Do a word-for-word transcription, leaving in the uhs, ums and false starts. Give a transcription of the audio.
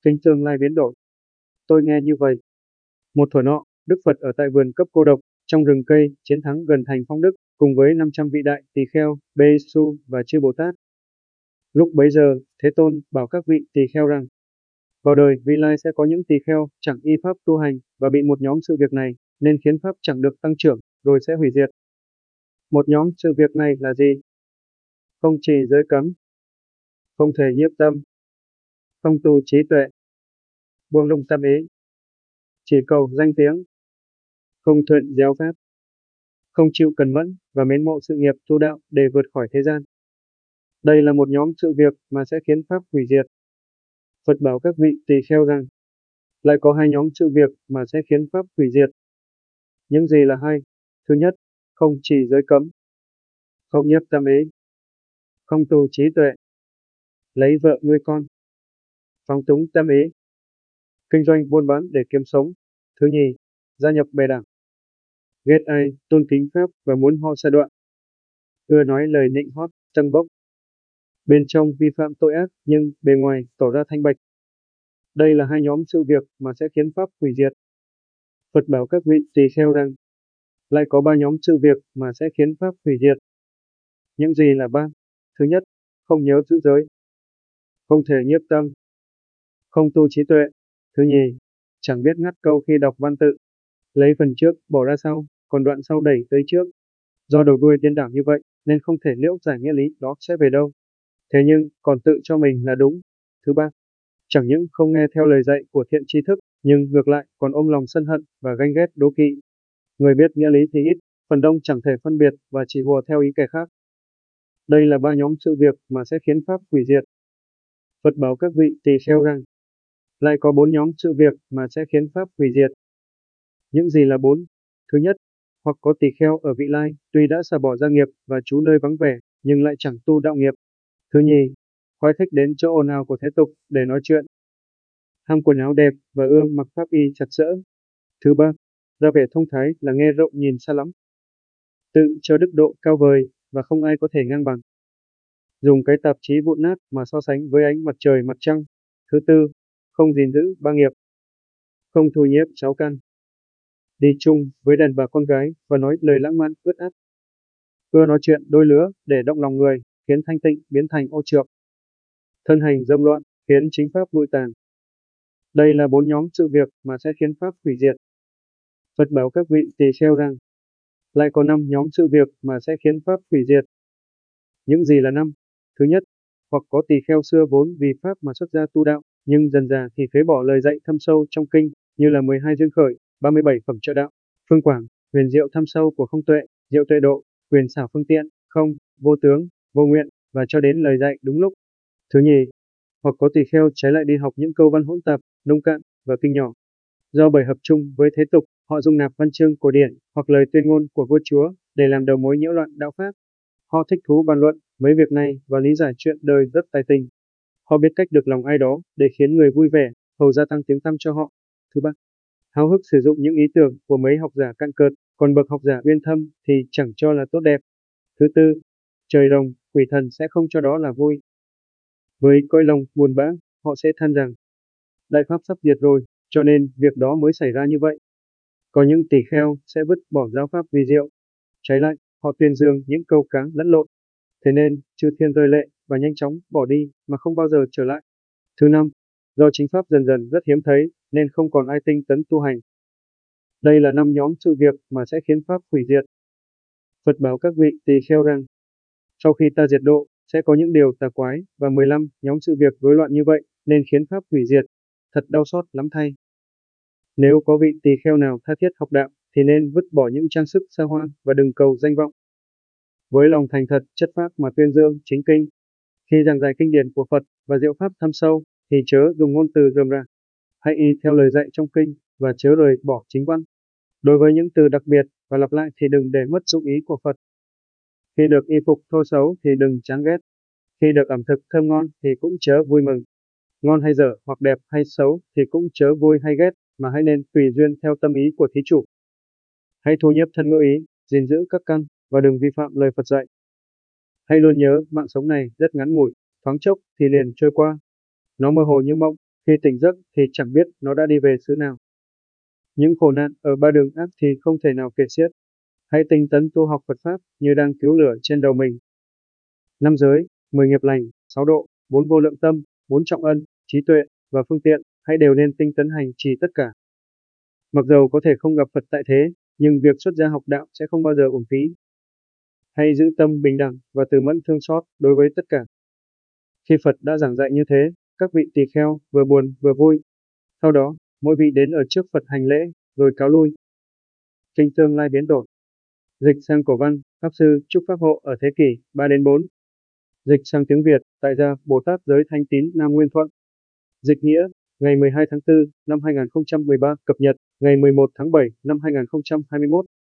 Kinh tương lai biến đổi. Tôi nghe như vậy. Một thuở nọ, Đức Phật ở tại vườn cấp cô độc, trong rừng cây, chiến thắng gần thành Phong Đức, cùng với năm trăm vị đại tỳ kheo, Bê Su và Chư Bồ Tát. Lúc bấy giờ, Thế Tôn bảo các vị tỳ kheo rằng, vào đời vị lai sẽ có những tỳ kheo chẳng y pháp tu hành và bị một nhóm sự việc này nên khiến pháp chẳng được tăng trưởng, rồi sẽ hủy diệt. Một nhóm sự việc này là gì? Không trì giới cấm, không thể nhiếp tâm, không tu trí tuệ, buông lung tâm ý, chỉ cầu danh tiếng, không thuận giáo pháp, không chịu cần mẫn và mến mộ sự nghiệp tu đạo để vượt khỏi thế gian. Đây là một nhóm sự việc mà sẽ khiến pháp hủy diệt. Phật bảo các vị tỳ kheo rằng, lại có hai nhóm sự việc mà sẽ khiến pháp hủy diệt. Những gì là hai? Thứ nhất, không trì giới cấm, không nhiếp tâm ý, không tu trí tuệ, lấy vợ nuôi con, phóng túng tâm ý, kinh doanh buôn bán để kiếm sống. Thứ nhì, gia nhập bè đảng, ghét ai, tôn kính pháp và muốn họ sa đọa, ưa nói lời nịnh hót, tâng bốc. Bên trong vi phạm tội ác nhưng bề ngoài tỏ ra thanh bạch. Đây là hai nhóm sự việc mà sẽ khiến pháp hủy diệt. Phật bảo các vị tỳ kheo rằng, lại có ba nhóm sự việc mà sẽ khiến pháp hủy diệt. Những gì là ba? Thứ nhất, không nhớ giữ giới, không thể nhiếp tâm, không tu trí tuệ. Thứ nhì, chẳng biết ngắt câu khi đọc văn tự, lấy phần trước bỏ ra sau, còn đoạn sau đẩy tới trước. Do đầu đuôi điên đảo như vậy, nên không thể liễu giải nghĩa lý đó sẽ về đâu. Thế nhưng, còn tự cho mình là đúng. Thứ ba, chẳng những không nghe theo lời dạy của thiện tri thức, nhưng ngược lại còn ôm lòng sân hận và ganh ghét đố kỵ. Người biết nghĩa lý thì ít, phần đông chẳng thể phân biệt và chỉ hùa theo ý kẻ khác. Đây là ba nhóm sự việc mà sẽ khiến pháp hủy diệt. Phật bảo các vị tỳ kheo rằng, lại có bốn nhóm sự việc mà sẽ khiến pháp hủy diệt. Những gì là bốn? Thứ nhất, hoặc có tỳ kheo ở vị lai, tuy đã xả bỏ gia nghiệp và trú nơi vắng vẻ, nhưng lại chẳng tu đạo nghiệp. Thứ nhì, khoái thích đến chỗ ồn ào của thế tục để nói chuyện, ham quần áo đẹp và ưa mặc pháp y chặt chẽ. Thứ ba, ra vẻ thông thái là nghe rộng nhìn xa lắm, tự cho đức độ cao vời và không ai có thể ngang bằng, dùng cái tạp chí vụn nát mà so sánh với ánh mặt trời mặt trăng. Thứ tư, không gìn giữ ba nghiệp, không thu nhiếp sáu căn, đi chung với đàn bà con gái và nói lời lãng mạn ướt át, ưa nói chuyện đôi lứa để động lòng người, khiến thanh tịnh biến thành ô trược, thân hành dâm loạn, khiến chính pháp lụi tàn. Đây là bốn nhóm sự việc mà sẽ khiến pháp hủy diệt. Phật bảo các vị tỳ kheo rằng, lại có năm nhóm sự việc mà sẽ khiến pháp hủy diệt. Những gì là năm? Thứ nhất, hoặc có tỳ kheo xưa vốn vì pháp mà xuất gia tu đạo, nhưng dần dà thì phế bỏ lời dạy thâm sâu trong kinh, như là mười hai duyên khởi, ba mươi bảy phẩm trợ đạo, phương quảng, huyền diệu thâm sâu của không tuệ, diệu tuệ độ, quyền xảo phương tiện, không, vô tướng, vô nguyện, và cho đến lời dạy đúng lúc. Thứ nhì, hoặc có tỳ kheo trái lại đi học những câu văn hỗn tạp, nông cạn và kinh nhỏ. Do bởi hợp chung với thế tục, họ dung nạp văn chương cổ điển hoặc lời tuyên ngôn của vua chúa để làm đầu mối nhiễu loạn đạo pháp. Họ thích thú bàn luận mấy việc này và lý giải chuyện đời rất tài tình. Họ biết cách được lòng ai đó để khiến người vui vẻ, hầu gia tăng tiếng tăm cho họ. Thứ ba, háo hức sử dụng những ý tưởng của mấy học giả cạn cợt, còn bậc học giả uyên thâm thì chẳng cho là tốt đẹp. Thứ tư, trời rồng, quỷ thần sẽ không cho đó là vui. Với cõi lòng buồn bã, họ sẽ than rằng, đại pháp sắp diệt rồi, cho nên việc đó mới xảy ra như vậy. Có những tỳ kheo sẽ vứt bỏ giáo pháp vì diệu. Trái lại, họ tuyên dương những câu cáng lẫn lộn. Thế nên, chư thiên rơi lệ và nhanh chóng bỏ đi mà không bao giờ trở lại. Thứ năm, do chính pháp dần dần rất hiếm thấy nên không còn ai tinh tấn tu hành. Đây là năm nhóm sự việc mà sẽ khiến pháp hủy diệt. Phật bảo các vị tỳ kheo rằng, sau khi ta diệt độ, sẽ có những điều tà quái và mười lăm nhóm sự việc rối loạn như vậy nên khiến pháp hủy diệt. Thật đau xót lắm thay. Nếu có vị tỳ kheo nào tha thiết học đạo thì nên vứt bỏ những trang sức xa hoa và đừng cầu danh vọng. Với lòng thành thật, chất phác mà tuyên dương chính kinh. Khi giảng giải kinh điển của Phật và diệu pháp thâm sâu thì chớ dùng ngôn từ rườm rà. Hãy y theo lời dạy trong kinh và chớ rời bỏ chính văn. Đối với những từ đặc biệt và lặp lại thì đừng để mất dụng ý của Phật. Khi được y phục thô xấu thì đừng chán ghét. Khi được ẩm thực thơm ngon thì cũng chớ vui mừng. Ngon hay dở hoặc đẹp hay xấu thì cũng chớ vui hay ghét, mà hãy nên tùy duyên theo tâm ý của thí chủ. Hãy thu nhiếp thân ngữ ý, gìn giữ các căn và đừng vi phạm lời Phật dạy. Hãy luôn nhớ mạng sống này rất ngắn ngủi, thoáng chốc thì liền trôi qua. Nó mơ hồ như mộng, Khi tỉnh giấc thì chẳng biết nó đã đi về xứ nào. Những khổ nạn ở ba đường ác thì không thể nào kể xiết. Hãy tinh tấn tu học Phật Pháp như đang cứu lửa trên đầu mình. Năm giới, mười nghiệp lành, sáu độ, bốn vô lượng tâm, bốn trọng ân, trí tuệ và phương tiện, hãy đều nên tinh tấn hành trì tất cả. Mặc dầu có thể không gặp Phật tại thế, nhưng việc xuất gia học đạo sẽ không bao giờ uổng phí. Hãy giữ tâm bình đẳng và từ mẫn thương xót đối với tất cả. Khi Phật đã giảng dạy như thế, các vị tỳ kheo vừa buồn vừa vui. Sau đó, mỗi vị đến ở trước Phật hành lễ, rồi cáo lui. Kinh tương lai biến đổi. Dịch sang cổ văn, Pháp Sư chúc Pháp hộ ở thế kỷ ba đến bốn. Dịch sang tiếng Việt, tại gia Bồ Tát Giới Thanh Tín Nam Nguyên Thuận. Dịch nghĩa, ngày mười hai tháng tư năm hai nghìn không trăm mười ba, cập nhật, ngày mười một tháng bảy năm hai nghìn không trăm hai mươi mốt.